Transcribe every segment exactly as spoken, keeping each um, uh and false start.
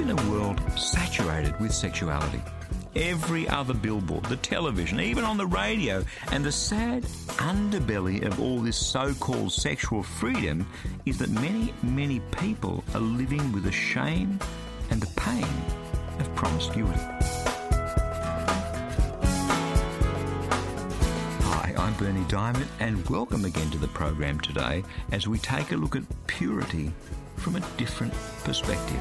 in a world saturated with sexuality. Every other billboard, the television, even on the radio, and the sad underbelly of all this so-called sexual freedom is that many, many people are living with the shame and the pain of promiscuity. Hi, I'm Berni Dymet, and welcome again to the program today as we take a look at purity from a different perspective.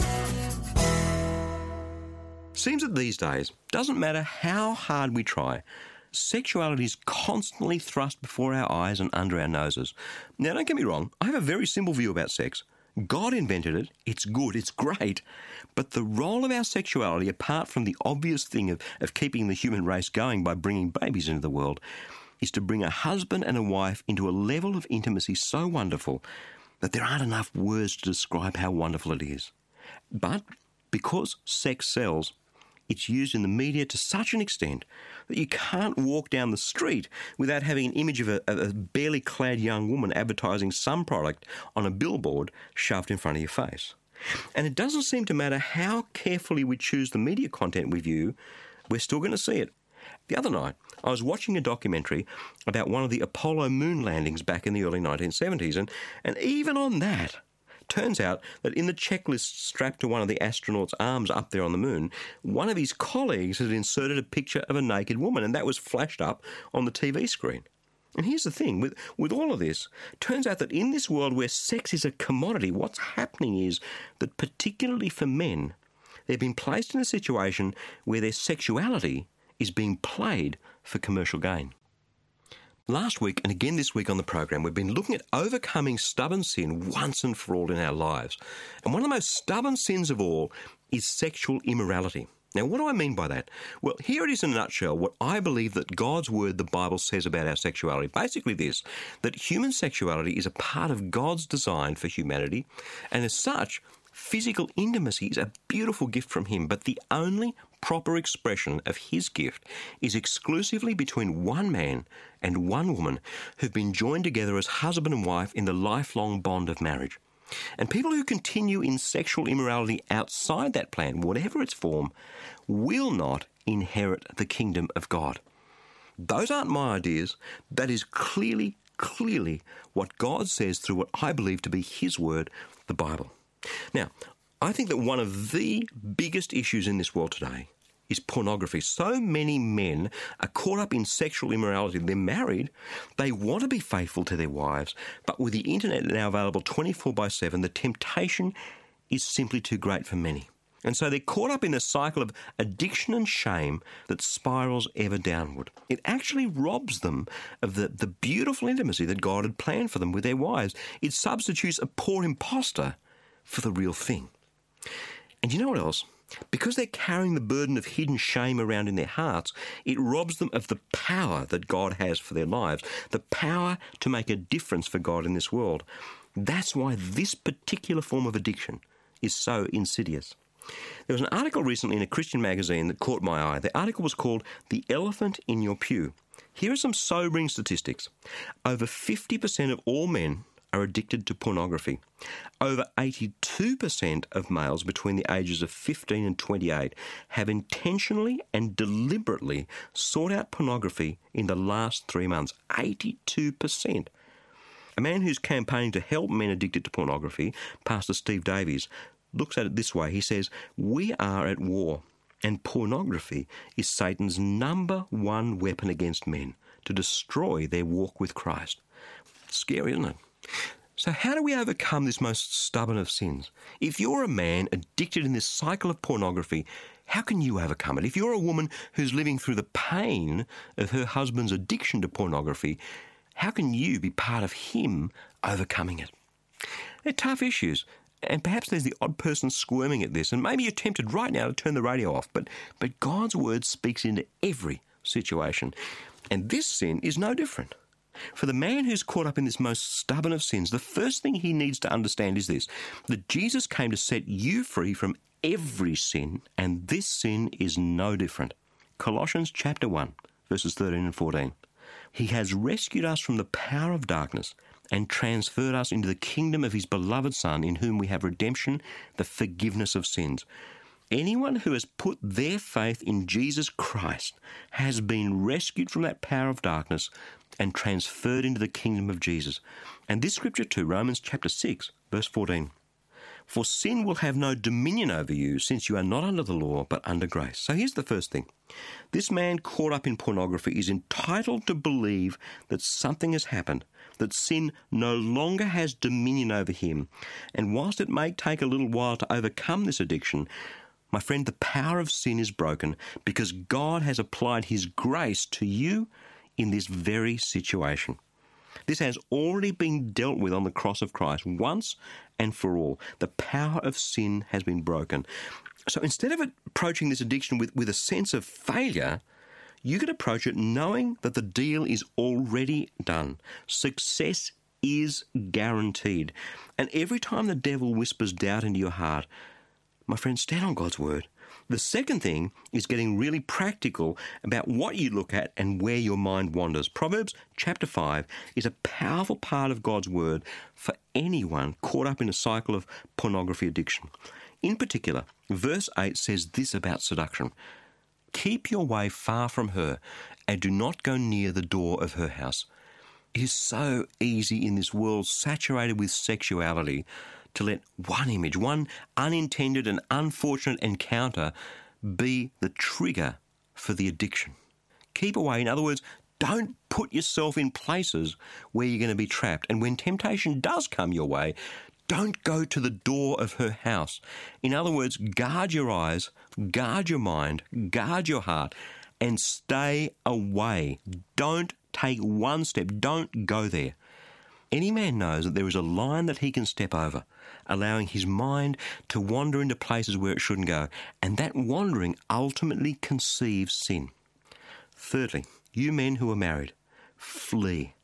Seems that these days, doesn't matter how hard we try, sexuality is constantly thrust before our eyes and under our noses. Now, don't get me wrong, I have a very simple view about sex. God invented it, it's good, it's great, but the role of our sexuality, apart from the obvious thing of, of keeping the human race going by bringing babies into the world, is to bring a husband and a wife into a level of intimacy so wonderful that there aren't enough words to describe how wonderful it is. But because sex sells, it's used in the media to such an extent that you can't walk down the street without having an image of a, a barely clad young woman advertising some product on a billboard shoved in front of your face. And it doesn't seem to matter how carefully we choose the media content we view, we're still going to see it. The other night, I was watching a documentary about one of the Apollo moon landings back in the early nineteen seventies, and, and even on that, turns out that in the checklist strapped to one of the astronauts' arms up there on the moon, one of his colleagues had inserted a picture of a naked woman, and that was flashed up on the T V screen. And here's the thing, with, with all of this, turns out that in this world where sex is a commodity, what's happening is that particularly for men, they've been placed in a situation where their sexuality is being played for commercial gain. Last week, and again this week on the program, we've been looking at overcoming stubborn sin once and for all in our lives. And one of the most stubborn sins of all is sexual immorality. Now, what do I mean by that? Well, here it is in a nutshell, what I believe that God's Word, the Bible, says about our sexuality. Basically this, that human sexuality is a part of God's design for humanity, and as such, physical intimacy is a beautiful gift from Him, but the only proper expression of His gift is exclusively between one man and one woman who've been joined together as husband and wife in the lifelong bond of marriage. And people who continue in sexual immorality outside that plan, whatever its form, will not inherit the kingdom of God. Those aren't my ideas. That is clearly, clearly what God says through what I believe to be His Word, the Bible. Now, I think that one of the biggest issues in this world today is pornography. So many men are caught up in sexual immorality. They're married, they want to be faithful to their wives, but with the internet now available twenty-four by seven, the temptation is simply too great for many. And so they're caught up in a cycle of addiction and shame that spirals ever downward. It actually robs them of the, the beautiful intimacy that God had planned for them with their wives. It substitutes a poor imposter for the real thing. And you know what else? Because they're carrying the burden of hidden shame around in their hearts, it robs them of the power that God has for their lives, the power to make a difference for God in this world. That's why this particular form of addiction is so insidious. There was an article recently in a Christian magazine that caught my eye. The article was called "The Elephant in Your Pew." Here are some sobering statistics. Over fifty percent of all men are addicted to pornography. Over eighty-two percent of males between the ages of fifteen and twenty-eight have intentionally and deliberately sought out pornography in the last three months. eighty-two percent. A man who's campaigning to help men addicted to pornography, Pastor Steve Davies, looks at it this way. He says, "We are at war, and pornography is Satan's number one weapon against men to destroy their walk with Christ." Scary, isn't it? So how do we overcome this most stubborn of sins? If you're a man addicted in this cycle of pornography, how can you overcome it? If you're a woman who's living through the pain of her husband's addiction to pornography, how can you be part of him overcoming it? They're tough issues, and perhaps there's the odd person squirming at this, and maybe you're tempted right now to turn the radio off, but, but God's Word speaks into every situation, and this sin is no different. For the man who's caught up in this most stubborn of sins, the first thing he needs to understand is this, that Jesus came to set you free from every sin, and this sin is no different. Colossians chapter one, verses thirteen and fourteen. He has rescued us from the power of darkness and transferred us into the kingdom of his beloved Son, in whom we have redemption, the forgiveness of sins. Anyone who has put their faith in Jesus Christ has been rescued from that power of darkness and transferred into the kingdom of Jesus. And this scripture too, Romans chapter six, verse fourteen. For sin will have no dominion over you, since you are not under the law, but under grace. So here's the first thing. This man caught up in pornography is entitled to believe that something has happened, that sin no longer has dominion over him. And whilst it may take a little while to overcome this addiction, my friend, the power of sin is broken because God has applied his grace to you in this very situation. This has already been dealt with on the cross of Christ once and for all. The power of sin has been broken. So instead of approaching this addiction with, with a sense of failure, you can approach it knowing that the deal is already done. Success is guaranteed. And every time the devil whispers doubt into your heart, my friend, stand on God's word. The second thing is getting really practical about what you look at and where your mind wanders. Proverbs chapter five is a powerful part of God's word for anyone caught up in a cycle of pornography addiction. In particular, verse eight says this about seduction. Keep your way far from her and do not go near the door of her house. It is so easy in this world saturated with sexuality to let one image, one unintended and unfortunate encounter be the trigger for the addiction. Keep away. In other words, don't put yourself in places where you're going to be trapped. And when temptation does come your way, don't go to the door of her house. In other words, guard your eyes, guard your mind, guard your heart, and stay away. Don't take one step. Don't go there. Any man knows that there is a line that he can step over, allowing his mind to wander into places where it shouldn't go, and that wandering ultimately conceives sin. Thirdly, you men who are married, flee.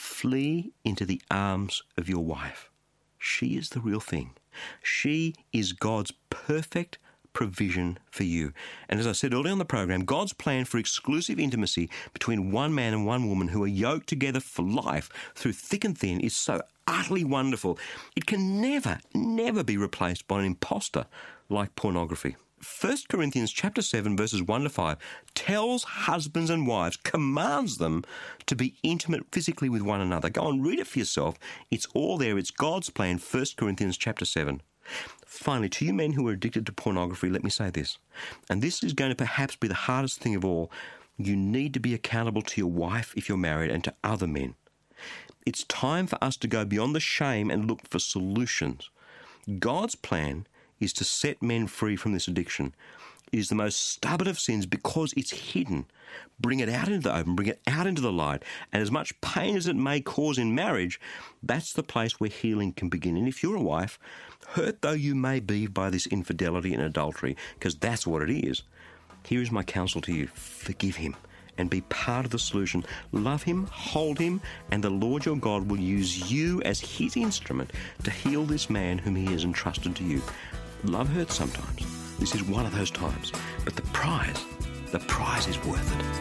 Flee into the arms of your wife. She is the real thing. She is God's perfect provision for you. And as I said earlier on the program, God's plan for exclusive intimacy between one man and one woman who are yoked together for life through thick and thin is so utterly wonderful. It can never, never be replaced by an imposter like pornography. First Corinthians chapter seven, verses one to five tells husbands and wives, commands them to be intimate physically with one another. Go and read it for yourself. It's all there. It's God's plan, First Corinthians chapter seven. Finally, to you men who are addicted to pornography, let me say this, and this is going to perhaps be the hardest thing of all. You need to be accountable to your wife if you're married and to other men. It's time for us to go beyond the shame and look for solutions. God's plan is to set men free from this addiction. It is the most stubborn of sins because it's hidden. Bring it out into the open, bring it out into the light, and as much pain as it may cause in marriage, that's the place where healing can begin. And if you're a wife, hurt though you may be by this infidelity and adultery, because that's what it is, here is my counsel to you. Forgive him and be part of the solution. Love him, hold him, and the Lord your God will use you as his instrument to heal this man whom he has entrusted to you. Love hurts sometimes. This is one of those times. But the prize, the prize is worth it.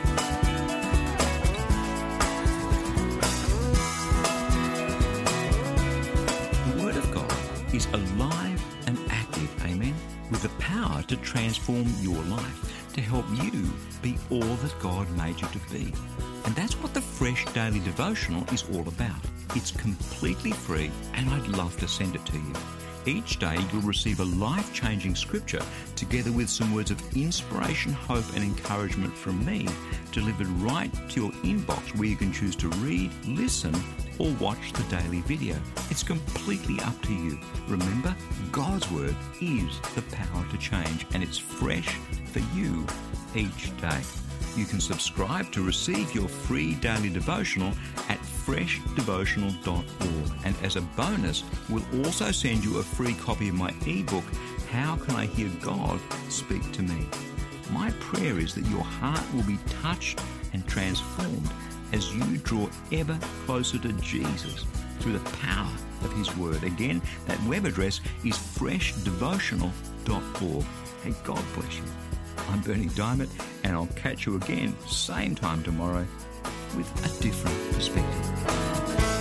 The Word of God is alive and active, amen, with the power to transform your life, to help you be all that God made you to be. And that's what the Fresh Daily Devotional is all about. It's completely free, and I'd love to send it to you. Each day you'll receive a life-changing scripture together with some words of inspiration, hope and encouragement from me delivered right to your inbox, where you can choose to read, listen or watch the daily video. It's completely up to you. Remember, God's Word is the power to change, and it's fresh for you each day. You can subscribe to receive your free daily devotional at fresh devotional dot org. And as a bonus, we'll also send you a free copy of my ebook, How Can I Hear God Speak to Me? My prayer is that your heart will be touched and transformed as you draw ever closer to Jesus through the power of his word. Again, that web address is fresh devotional dot org. Hey, God bless you. I'm Bernie Diamond, and I'll catch you again, same time tomorrow, with a different perspective.